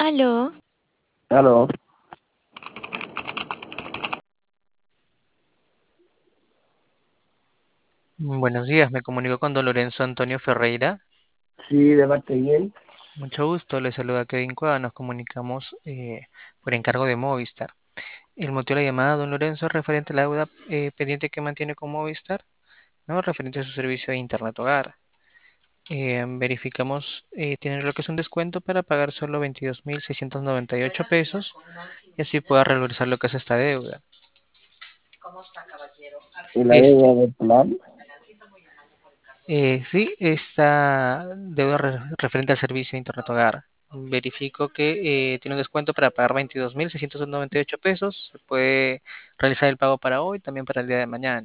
Aló, Aló, Buenos días, me comunico con don Lorenzo Antonio Ferreira. sí, de parte bien. Mucho gusto, le saluda Kevin Cueva. Nos comunicamos por encargo de Movistar. El motivo de la llamada, don Lorenzo, es referente a la deuda pendiente que mantiene con Movistar, ¿no? Referente a su servicio de Internet Hogar. Verificamos, tiene lo que es un descuento para pagar solo 22.698 pesos y así pueda regularizar lo que es esta deuda. Y la Este, deuda del plan, Sí, esta deuda referente al servicio de Internet Hogar. Verifico que tiene un descuento para pagar 22.698 pesos. Se puede realizar el pago para hoy, también para el día de mañana.